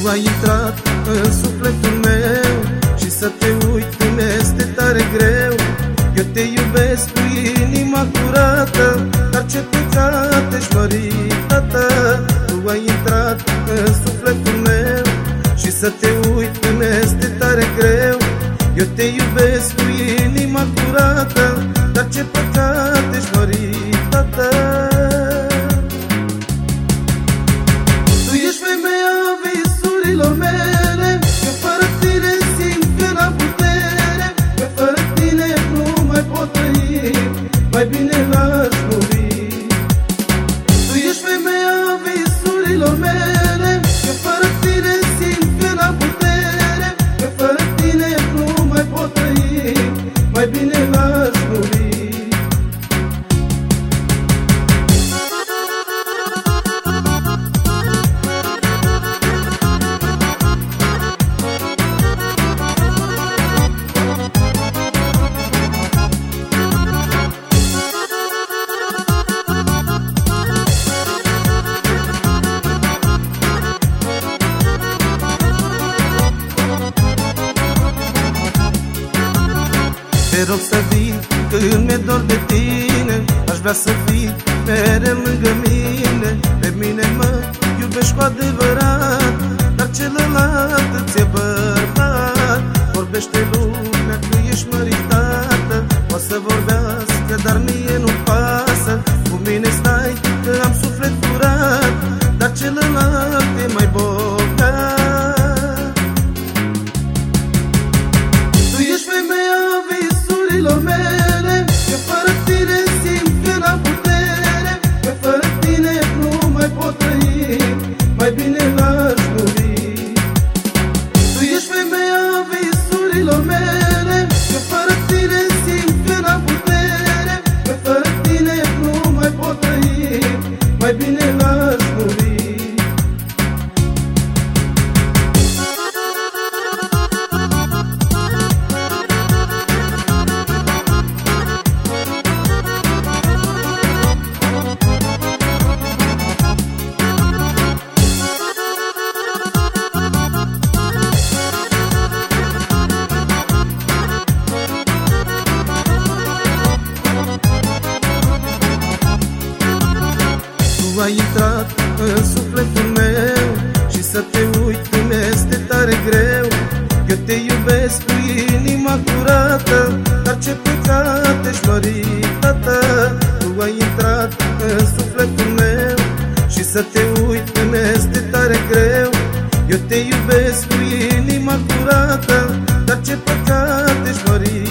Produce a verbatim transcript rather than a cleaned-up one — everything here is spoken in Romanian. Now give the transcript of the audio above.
ai intrat în sufletul meu și să te uit îmi este tare greu. Eu te iubesc cu inima curată, dar ce păcat ești măritată. Tu ai intrat în sufletul meu și să te uit îmi este tare greu. Eu te iubesc cu inima curată, dar ce păcat ești măritată. Tu ești femeia visurilor mele, că fără tine simt că n-am putere, că fără tine nu mai pot trăi, mai bine l-aș muri. Tu ești femeia visurilor mele, că fără tine simt că n-am putere, că fără tine nu mai pot trăi, mai bine l-aș muri. Te rog să vii când mi-e dor de tine, aș vrea să fii mereu lângă mine. Pe mine mă iubești cu adevărat, dar celălalt îți e bărbat. Vorbește lumea că ești măritată, o să vorbească, dar mie nu-mi pasă. Cu mine stai că am suflet curat, dar celălalt e mai bogat. Tu ești femeia visurilor mele, că fără tine simt că n-am putere, că fără tine nu mai pot trăi, mai bine l-aș muri. Tu ești femeia visurilor mele, că fără tine simt că n-am putere, că fără tine nu mai pot trăi, mai bine l-aș muri. Tu ai intrat în sufletul meu și să te uit îmi este tare greu. Eu te iubesc cu inima curată, dar ce păcat ești măritată. Tu ai intrat în sufletul meu și să te uit îmi este tare greu. Eu te iubesc cu inima curată, dar ce păcat ești măritată.